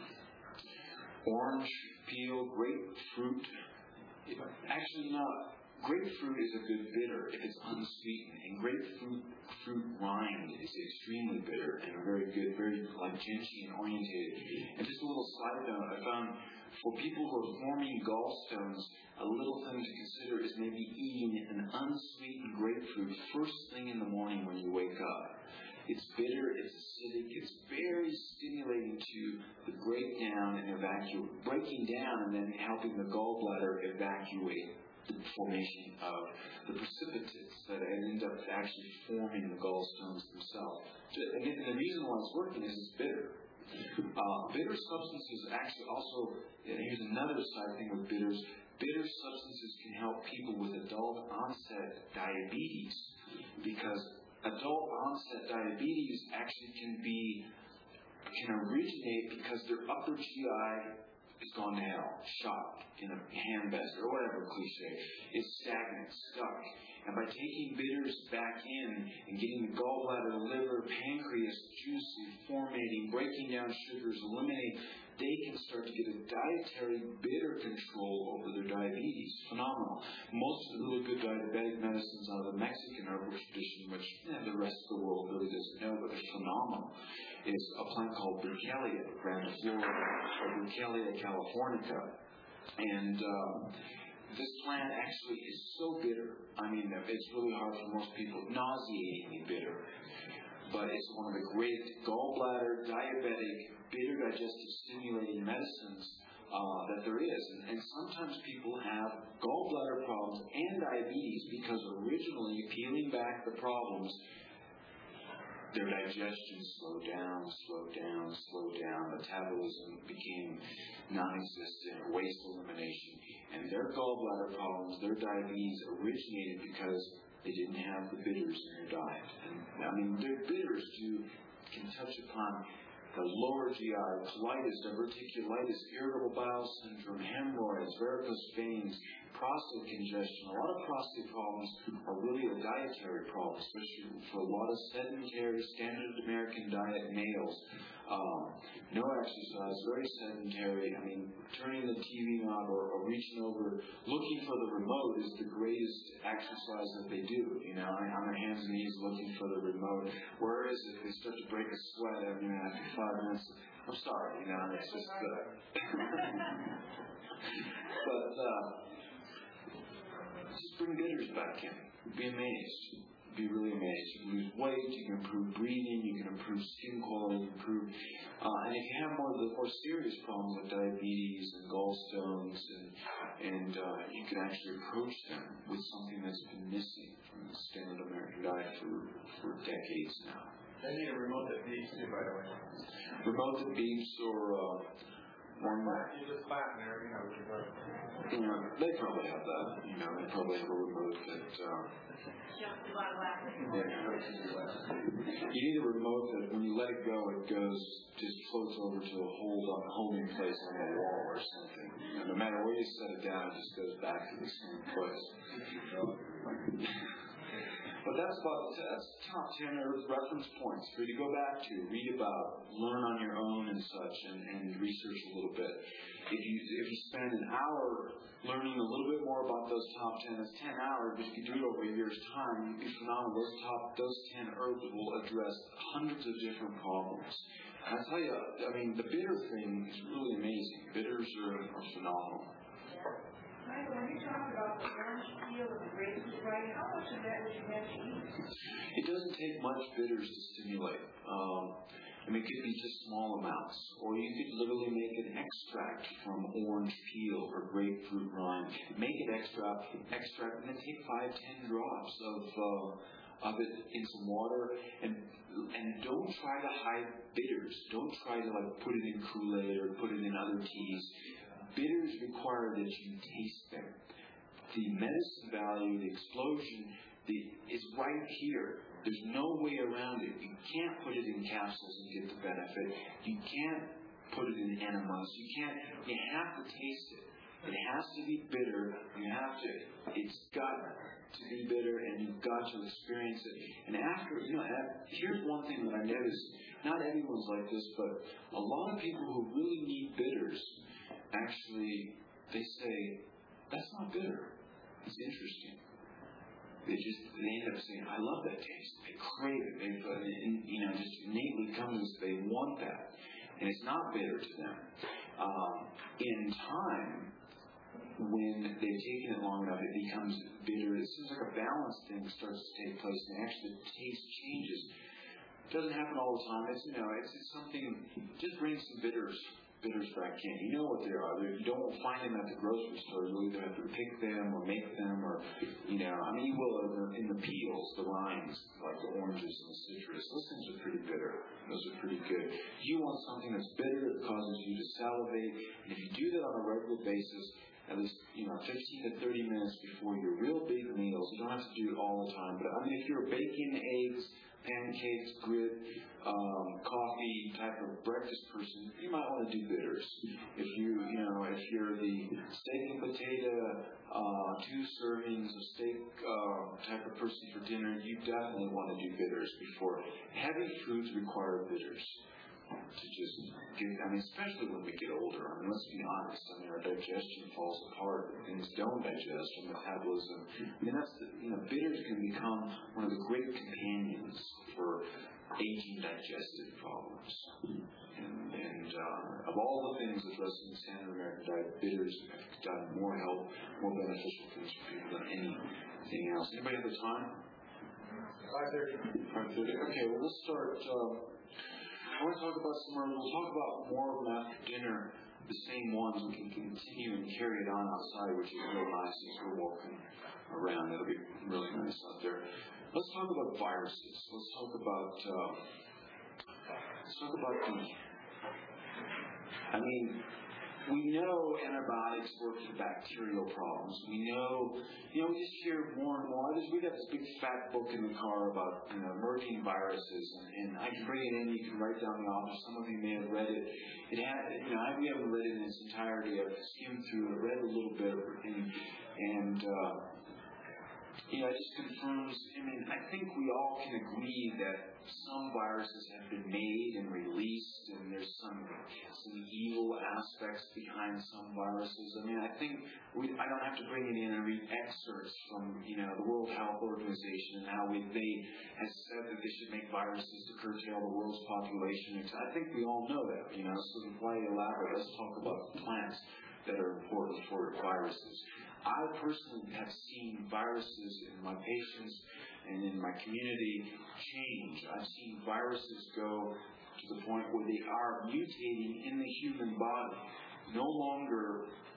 orange peel, grapefruit. Actually, not. Grapefruit is a good bitter if it's unsweetened, and grapefruit fruit rind is extremely bitter and very good, very like gentian oriented. And just a little side note, I found for people who are forming gallstones, a little thing to consider is maybe eating an unsweetened grapefruit first thing in the morning when you wake up. It's bitter, it's acidic, it's very stimulating to the breakdown and evacuate, breaking down and then helping the gallbladder evacuate the formation of the precipitates that end up actually forming the gallstones themselves. And the reason why it's working is it's bitter. Uh, bitter substances actually also, and here's another side thing with bitters, bitter substances can help people with adult onset diabetes, because adult onset diabetes actually can be, can originate because their upper G I has gone to hell, shot in a handbasket, or whatever cliche. It's stagnant, stuck. And by taking bitters back in and getting the gallbladder, liver, pancreas juicing, formatting, breaking down sugars, eliminating, they can start to get a dietary bitter control over their diabetes. Phenomenal. Most of the really good diabetic medicines out of the Mexican herbal tradition, which eh, the rest of the world really doesn't know, but they're phenomenal, is a plant called Burkhallia grandiflora, or Burkhallia californica. And um, this plant actually is so bitter. I mean, it's really hard for most people, nauseatingly bitter. But it's one of the great gallbladder, diabetic, bitter digestive stimulating medicines uh, that there is. And, and sometimes people have gallbladder problems and diabetes because originally, peeling back the problems, their digestion slowed down, slowed down, slowed down. Metabolism became non-existent, waste elimination. And their gallbladder problems, their diabetes originated because they didn't have the bitters in their diet. And I mean, their bitters do, can touch upon the lower G I, colitis, diverticulitis, irritable bowel syndrome, hemorrhoids, varicose veins, prostate congestion. A lot of prostate problems are really a dietary problem, especially for a lot of sedentary, standard American diet males. Um, no exercise, very sedentary. I mean, turning the T V on or, or reaching over, looking for the remote is the greatest exercise that they do. You know, on their hands and knees looking for the remote. Whereas if they start to break a sweat every after five minutes, I'm sorry, you know, it's just. Uh, but uh, just bring bitters back in. Be amazed. Be really amazed. You can lose weight, you can improve breathing, you can improve skin quality, improve, uh, and if you have more of the more serious problems like diabetes and gallstones, and and uh, you can actually approach them with something that's been missing from the standard American diet for, for decades now. They need a remote that beeps too, by the way. Remote that beeps, or uh, One more. You just flatten there, you know, with your brother. You know, they probably have that. You know, they probably have a remote that. Uh, yeah. You need a remote that when you let it go, it goes just floats over to a hold on holding place on the wall or something. And no matter where you set it down, it just goes back to the same place. But that's about that's top ten reference points for you to go back to, read about, learn on your own and such, and, and research a little bit. If you if you spend an hour learning a little bit more about those top ten, that's ten hours. But if you do it over a year's time, you'd be phenomenal. Those top those ten herbs will address hundreds of different problems. And I tell you, I mean, the bitter thing is really amazing. Bitters are, are phenomenal. Michael, when you talk about the orange peel and the grapefruit rind, how much of that would you have to eat? It doesn't take much bitters to stimulate. Um, I mean, it could be just small amounts. Or you could literally make an extract from orange peel or grapefruit rind. Make an extract, extract, and then take five, ten drops of uh, of it in some water, and and don't try to hide bitters. Don't try to like put it in Kool-Aid or put it in other teas. Bitters require that you taste them. The medicine value, the explosion, the, is right here. There's no way around it. You can't put it in capsules and get the benefit. You can't put it in enemas. You can't. You have to taste it. It has to be bitter. You have to. It's got to be bitter, and you've got to experience it. And after, you know, here's one thing that I noticed. Not everyone's like this, but a lot of people who really need bitters, actually, they say, that's not bitter. It's interesting. They just, they end up saying, I love that taste. They crave it. They, uh, you know, just innately comes, they want that. And it's not bitter to them. Um, in time, when they've taken it long enough, it becomes bitter. It seems like a balance thing starts to take place, and actually the taste changes. It doesn't happen all the time. It's, you know, it's, it's something, just bring some bitters. Bitters back in. You know what they are. You don't find them at the grocery store. You'll either have to pick them or make them, or, you know, I mean, you will in the peels, the rinds, like the oranges and the citrus. Those things are pretty bitter. Those are pretty good. You want something that's bitter that causes you to salivate. And if you do that on a regular basis, at least, you know, fifteen to thirty minutes before your real big meals, you don't have to do it all the time. But, I mean, if you're baking eggs, pancakes, grit, um, coffee type of breakfast person, you might want to do bitters. If you, you know, if you're the steak and potato, uh, two servings of steak uh, type of person for dinner, you definitely want to do bitters before. Heavy foods require bitters to just get, I mean, especially when we get older. I mean, let's be honest. I mean, our digestion falls apart. Things don't digest, our metabolism. I mean, that's the, you know, bitters can become one of the great companions for aging digestive problems. And, and uh, of all the things addressed in the standard American diet, bitters have done more help, more beneficial things for people than anything else. Anybody have the time? five thirty. five thirty. Okay, well, let's start. Uh, I want to talk about some herbs. We'll talk about more of them after dinner, the same ones. We can continue and carry it on outside, which is real nice as we're walking around. It'll be really nice out there. Let's talk about viruses. Let's talk about, uh, let's talk about the, I mean, we know antibiotics work for bacterial problems. We know, you know, we just hear more and more. Just, we got this big fat book in the car about, you know, emerging viruses, and, and I can bring it in. You can write down the author. Some of you may have read it. It had, you know, I, we haven't read it in its entirety. I've skimmed through it, read a little bit, and, and uh, you know, it just confirms. I mean, I think we all can agree that some viruses have been made and released, and there's some some evil aspects behind some viruses. I mean, I think we, I don't have to bring it in and read excerpts from, you know, the World Health Organization and how we, they have said that they should make viruses to curtail the world's population. I think we all know that, you know. So why elaborate? Let's talk about plants that are important for viruses. I personally have seen viruses in my patients and in my community change. I've seen viruses go to the point where they are mutating in the human body, no longer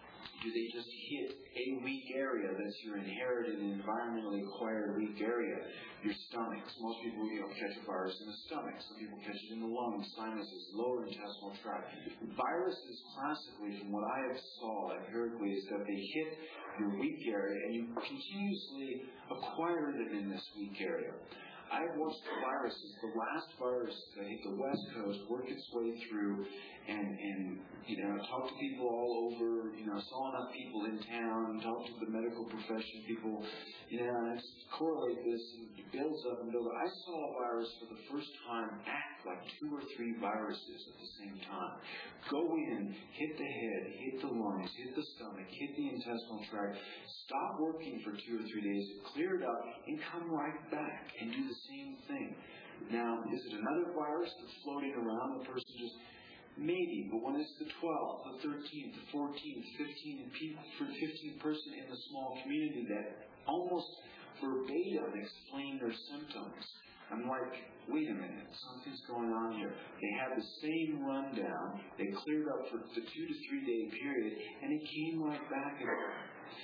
Do they just hit a weak area that's your inherited and environmentally acquired weak area? Your stomach. Most people, you know, catch a virus in the stomach. Some people catch it in the lungs, sinuses, lower intestinal tract. Viruses, classically, from what I have saw empirically, is that they hit your weak area and you continuously acquire them in this weak area. I've watched the viruses. The last virus that hit the West Coast work its way through and, and you know, talk to people all over, you know, saw enough people in town, talk to the medical profession people, you know, and just correlate this and it builds up and builds up. I saw a virus for the first time act like two or three viruses at the same time. Go in, hit the head, hit the lungs, hit the stomach, hit the intestinal tract, stop working for two or three days, clear it up, and come right back and do the same thing. Now, is it another virus that's floating around? The person just, maybe, but when it's the twelfth, the thirteenth, the fourteenth, fifteenth, for fifteenth person in the small community that almost verbatim explain their symptoms, I'm like, wait a minute, something's going on here. They had the same rundown, they cleared up for the two to three day period, and it came right back again.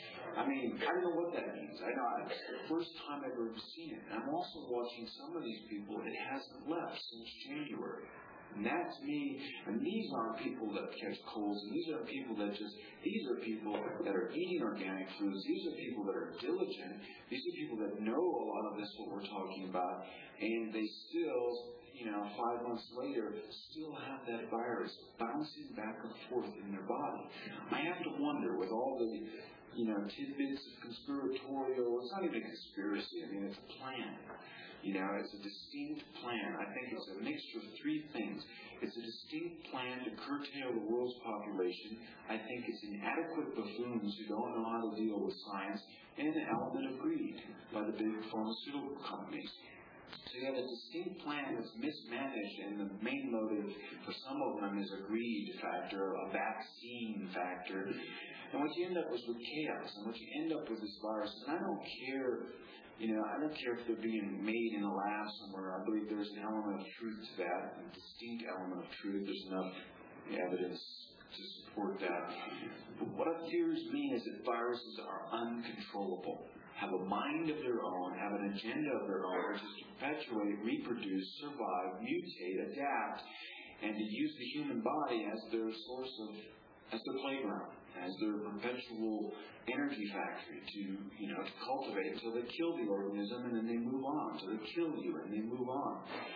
I mean, I don't know what that means. I know it's the first time I've ever seen it. And I'm also watching some of these people, it hasn't left since January. And that's me. And these aren't people that catch colds. And these are people that just, these are people that are eating organic foods. These are people that are diligent. These are people that know a lot of this, what we're talking about. And they still, you know, five months later, still have that virus bouncing back and forth in their body. I have to wonder, with all the, you know, tidbits of conspiratorial, it's not even a conspiracy, I mean, it's a plan. You know, it's a distinct plan. I think it's a mixture of three things. It's a distinct plan to curtail the world's population. I think it's inadequate buffoons who don't know how to deal with science, and an element of greed by the big pharmaceutical companies. So you have a distinct plan that's mismanaged, and the main motive for some of them is a greed factor, a vaccine factor. And what you end up with is chaos, and what you end up with is viruses. And I don't care, you know, I don't care if they're being made in a lab somewhere. I believe there's an element of truth to that, a distinct element of truth. There's enough evidence to support that. But what appears to me is that viruses are uncontrollable, have a mind of their own, have an agenda of their own, which is to perpetuate, reproduce, survive, mutate, adapt, and to use the human body as their source of, as their playground, as their perpetual energy factory to, you know, to cultivate until they kill the organism and then they move on, until they kill you and they move on.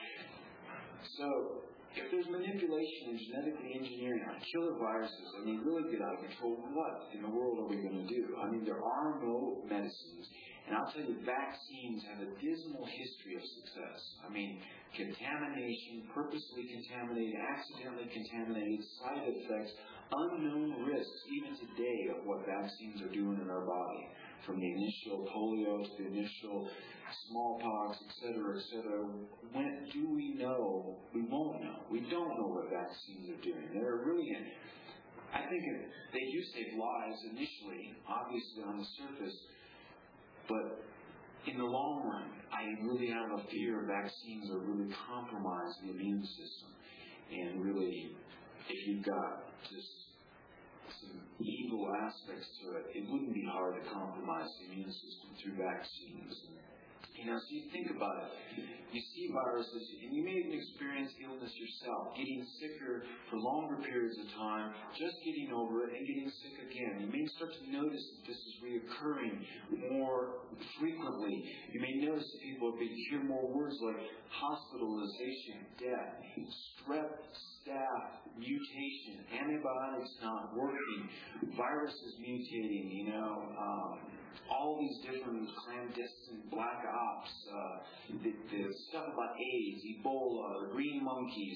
So, if there's manipulation and genetically engineering on killer viruses and they really get out of control, what in the world are we going to do? I mean, there are no medicines. And I'll tell you, vaccines have a dismal history of success. I mean, contamination, purposely contaminated, accidentally contaminated, side effects, unknown risks, even today, of what vaccines are doing in our body. From the initial polio to the initial smallpox, et cetera, et cetera. When do we know? We won't know. We don't know what vaccines are doing. They're really, I think it, they do save lives initially, obviously on the surface, but in the long run, I really have a fear vaccines are really compromise the immune system. And really, if you've got just some evil aspects to it, it wouldn't be hard to compromise the immune system through vaccines. You know, so you think about it. You see viruses, and you may even experience illness yourself, getting sicker for longer periods of time, just getting over it and getting sick again. You may start to notice that this is reoccurring more frequently. You may notice that people hear more words like hospitalization, death, strep, staph, mutation, antibiotics not working, viruses mutating, you know, um, all these different clandestine black ops, uh, the, the stuff about AIDS, Ebola, the green monkeys,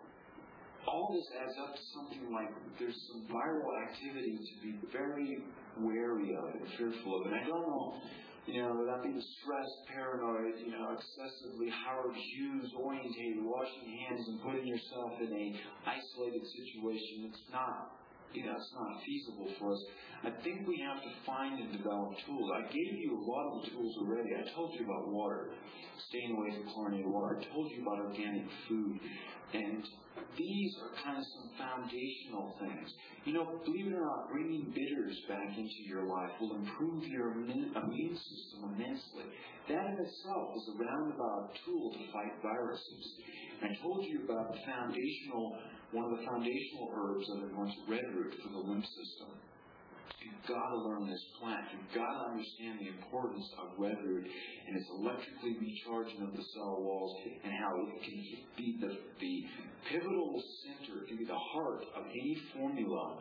all this adds up to something like there's some viral activity to be very wary of and fearful of. And I don't know, you know, without being stressed, paranoid, you know, excessively Howard Hughes orientated, washing hands and putting yourself in a isolated situation. It's not you know, it's not feasible for us. I think we have to find and develop tools. I gave you a lot of the tools already. I told you about water, staying away from chlorinated water. I told you about organic food. And these are kind of some foundational things. You know, believe it or not, bringing bitters back into your life will improve your immune system immensely. That in itself is a roundabout tool to fight viruses. And I told you about the foundational, one of the foundational herbs that are known as red root for the lymph system. You've got to learn this plant. You've got to understand the importance of red root and its electrically recharging of the cell walls and how it can be the, the pivotal center, it can be the heart of any formula,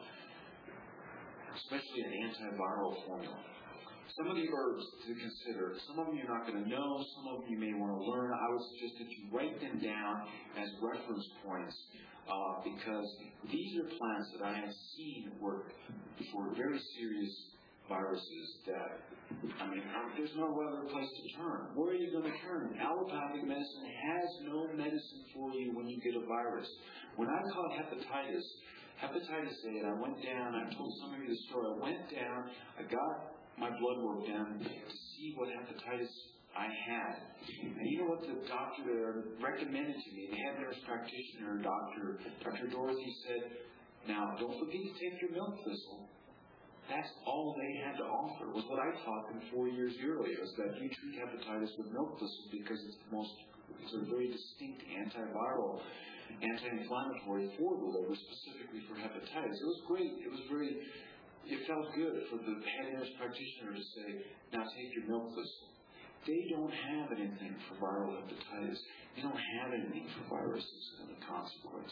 especially an antiviral formula. Some of the herbs to consider, some of them you're not going to know, some of them you may want to learn. I would suggest that you write them down as reference points uh, because these are plants that I have seen work for very serious viruses that, I mean, there's no other place to turn. Where are you going to turn? Allopathic medicine has no medicine for you when you get a virus. When I caught hepatitis, hepatitis A, and I went down, I told some of you the story, I went down, I got my blood work done to see what hepatitis I had. And you know what the doctor there recommended to me? The head nurse practitioner, Doctor Doctor Dorothy, said, now, don't forget to take your milk thistle. That's all they had to offer, was what I taught them four years earlier, is that you treat hepatitis with milk thistle because it's the most, it's a very distinct antiviral, anti-inflammatory for the liver, specifically for hepatitis. It was great. It was very, it felt good for the head nurse practitioner to say, now take your milk thistle. They don't have anything for viral hepatitis. They don't have anything for viruses as a consequence.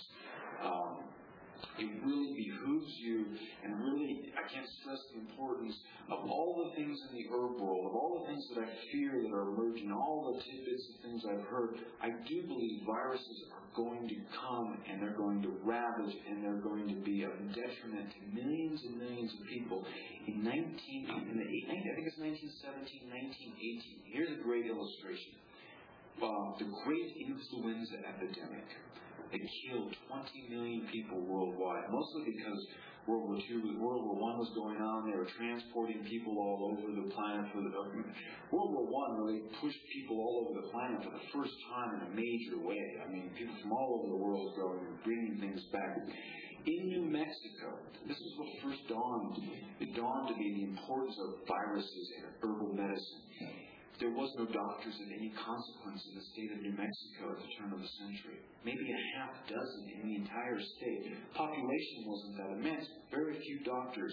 Um, It really behooves you, and really, I can't stress the importance of all the things in the herb world, of all the things that I fear that are emerging, all the tidbits and things I've heard. I do believe viruses are going to come, and they're going to ravage, and they're going to be of detriment to millions and millions of people. In nineteen, in the, I think it's nineteen seventeen, nineteen eighteen. Here's a great illustration. Uh, the great influenza epidemic. It killed twenty million people worldwide, mostly because World War Two, World War One was going on. They were transporting people all over the planet. For the World War One really pushed people all over the planet for the first time in a major way. I mean, people from all over the world going and bringing things back. In New Mexico, this is what first dawned. It dawned to me the importance of viruses and herbal medicine. There was no doctors of any consequence in the state of New Mexico at the turn of the century. Maybe a half dozen in the entire state. Population wasn't that immense. Very few doctors.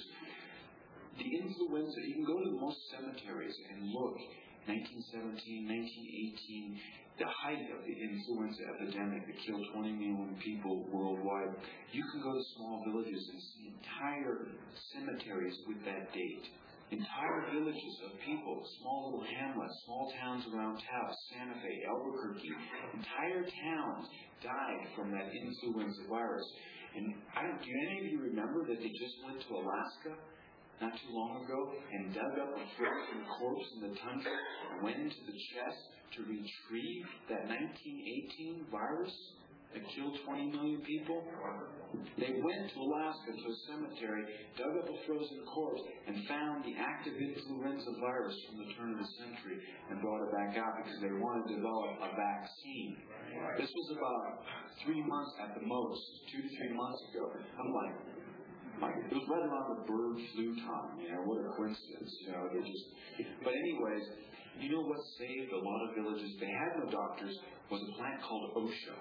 The influenza, you can go to most cemeteries and look. nineteen seventeen, nineteen eighteen, the height of the influenza epidemic that killed twenty million people worldwide. You can go to small villages and see entire cemeteries with that date. Entire villages of people, small little hamlets, small towns around Taos, Santa Fe, Albuquerque, entire towns died from that influenza virus. And I don't, do any of you remember that they just went to Alaska not too long ago and dug up a frozen corpse in the tundra and went into the chest to retrieve that nineteen eighteen virus that killed twenty million people? They went to Alaska to a cemetery, dug up a frozen corpse, and found the active influenza virus from the turn of the century and brought it back out because they wanted to develop a vaccine. This was about three months at the most, two to three months ago. I'm like, like it was right around the bird flu time, you know, what a coincidence, you know, they just, but anyways, you know what saved a lot of villages? They had no doctors, was a plant called Osha.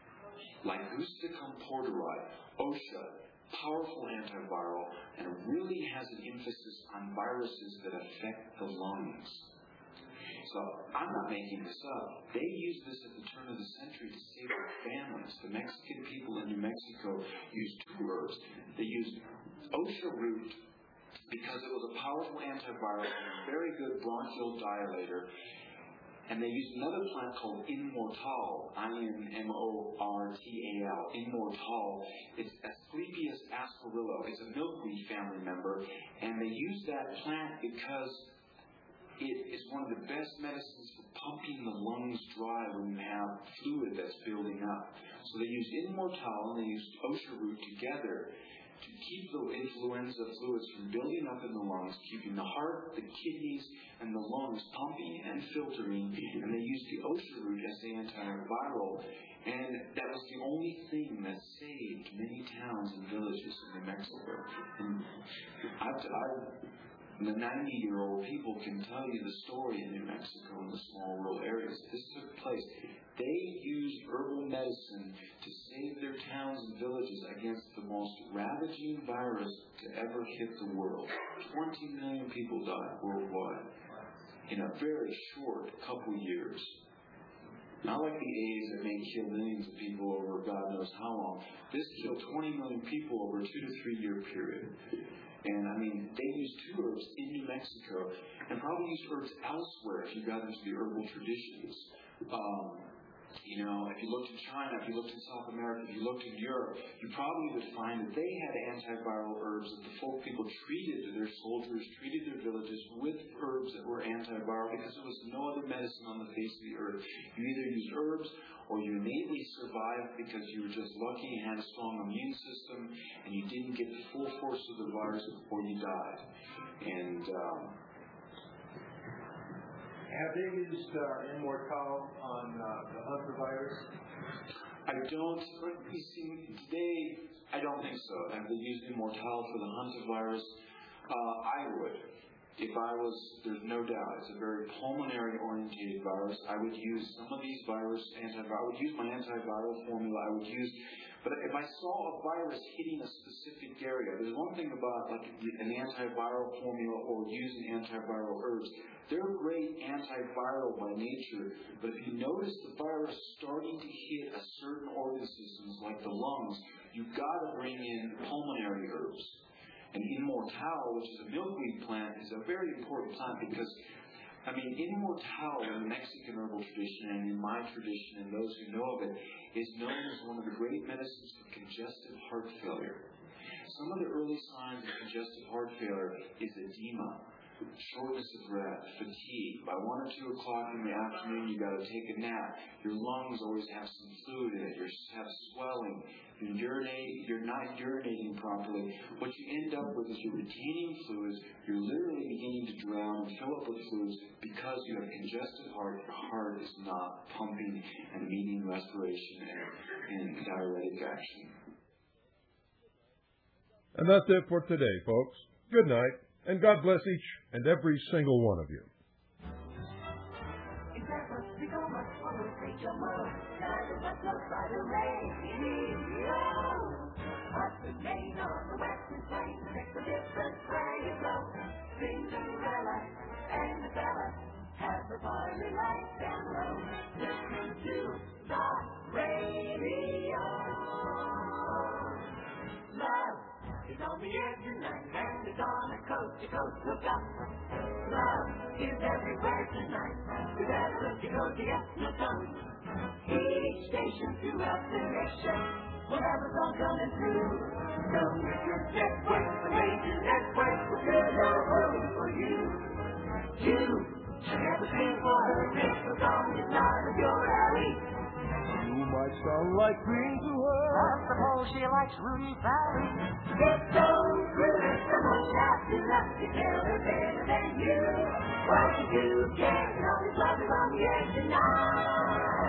Ligusticum porteri, Osha, powerful antiviral, and really has an emphasis on viruses that affect the lungs. So I'm not making this up. They used this at the turn of the century to save their families. The Mexican people in New Mexico used two herbs. They used Osha root because it was a powerful antiviral and a very good bronchial dilator. And they used another plant called Immortal, I N M O R T A L, Immortal. It's Asclepias asperillo. It's a milkweed family member. And they used that plant because it is one of the best medicines for pumping the lungs dry when you have fluid that's building up. So they used Immortal and they used Osha root together. to keep the influenza fluids from building up in the lungs, keeping the heart, the kidneys, and the lungs pumping and filtering, and they used the osha root as the antiviral, and that was the only thing that saved many towns and villages in New Mexico. And I've, I've, the ninety-year-old people can tell you the story in New Mexico in the small rural areas. This took place. They used herbal medicine to save their towns and villages against the most ravaging virus to ever hit the world. twenty million people died worldwide in a very short couple years. Not like the AIDS that may kill millions of people over God knows how long. This killed twenty million people over a two to three year period. And I mean, they used two herbs in New Mexico and probably used herbs elsewhere if you got into the herbal traditions. Um, You know, if you looked in China, if you looked in South America, if you looked in Europe, you probably would find that they had antiviral herbs that the folk people treated their soldiers, treated their villages with herbs that were antiviral because there was no other medicine on the face of the earth. You either used herbs or you innately survived because you were just lucky and had a strong immune system and you didn't get the full force of the virus before you died. And um, have they used uh, Immortal on uh, the Hunter virus? I don't, you see, today, I don't think so. Have they used Immortal for the Hunter virus? Uh, I would. If I was, there's no doubt, it's a very pulmonary-oriented virus. I would use some of these virus, antiviral, I would use my antiviral formula. I would use, but if I saw a virus hitting a specific area, there's one thing about like an antiviral formula or using antiviral herbs. They're great antiviral by nature, but if you notice the virus starting to hit a certain organ systems like the lungs, you've got to bring in pulmonary herbs. And Immortal, which is a milkweed plant, is a very important plant because, I mean, Immortal in the Mexican herbal tradition and in my tradition and those who know of it is known as one of the great medicines for congestive heart failure. Some of the early signs of congestive heart failure is edema, shortness of breath, fatigue. By one or two o'clock in the afternoon, you got to take a nap. Your lungs always have some fluid in it. You have swelling. You urinate. You're not urinating properly. What you end up with is you're retaining fluids. You're literally beginning to drown and fill up with fluids because you have congested heart. Your heart is not pumping and needing respiration and, and diuretic action. And that's it for today, folks. Good night. And God bless each and every single one of you. It's on the air tonight, and it's on a coast to coast look up. Love is everywhere tonight. We better look to go to get no tongue. Each station throughout the nation, whatever song coming through. So if you're network, the major network, we're good home for you. You should never think what a faithful song is not of your alley. You might sound like green to her. I suppose she likes Rudy Valley. It's so good, the most happy enough to tell her better than you. What you do, can't always love is on the air tonight.